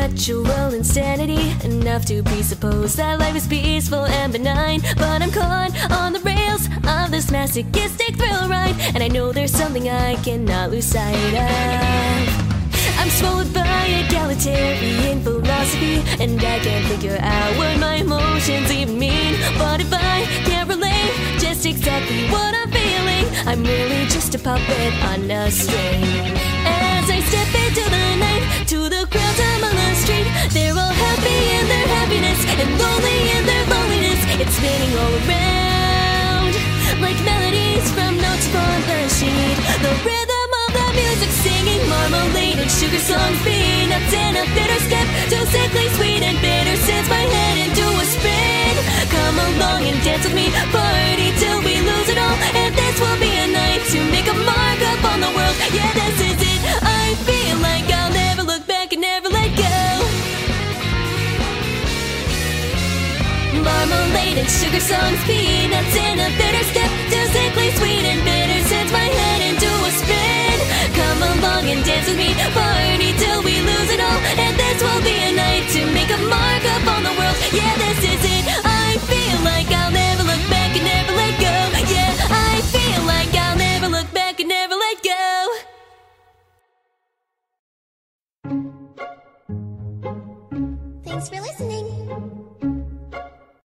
perpetual insanity, enough to presuppose that life is peaceful and benign. But I'm caught on the rails of this masochistic thrill ride, and I know there's something I cannot lose sight of. I'm swallowed by egalitarian philosophy, and I can't figure out what my emotions even mean. But if I can't relate just exactly what I'm feeling, I'm really just a puppet on a string. As I step into the night, to the crowds among the street, they're all happy in their happiness and lonely in their loneliness. It's spinning all around like melodies from notes upon the sheet. The rhythm of the music singing marmalade and sugar songs, peanuts and a bitter step, too sickly sweet and bitter sends my head into a spin. Come along and dance with me, party till we lose it all, and this will be a night to make a mark up on the world. Yeah, this is it. I feel like I'll never look back and never let go. Marmalade and sugar songs, peanuts and a bitter step, too sickly sweet and bitter sends my head into a spin. Come along and dance with me, party till we lose it all, and this will be a night to make a mark up on the world. Yeah, this is it.